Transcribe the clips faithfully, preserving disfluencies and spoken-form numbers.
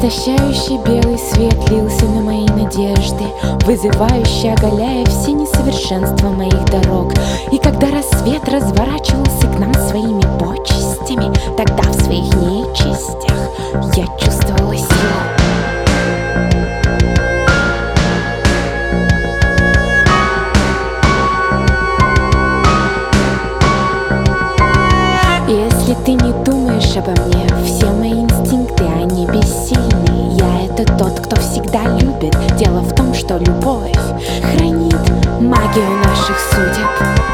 Истощающий белый свет лился на мои надежды, вызывающе оголяя все несовершенства моих дорог. И когда рассвет разворачивался к нам своими почестями, тогда в своих нечистях я чувствовала силу. Если ты не думаешь обо мне, все мои инстинкты, они бессильны. Я — это тот, кто всегда любит. Дело в том, что любовь хранит магию наших судеб.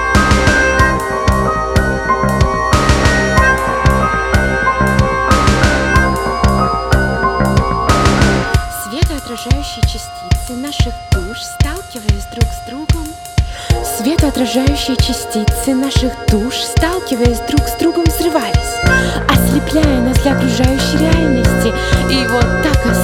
Светоотражающие частицы наших душ, сталкиваясь друг с другом, Светоотражающие частицы наших душ, сталкиваясь друг с другом, взрывались, ослепляя нас для окружающей реальности. И вот так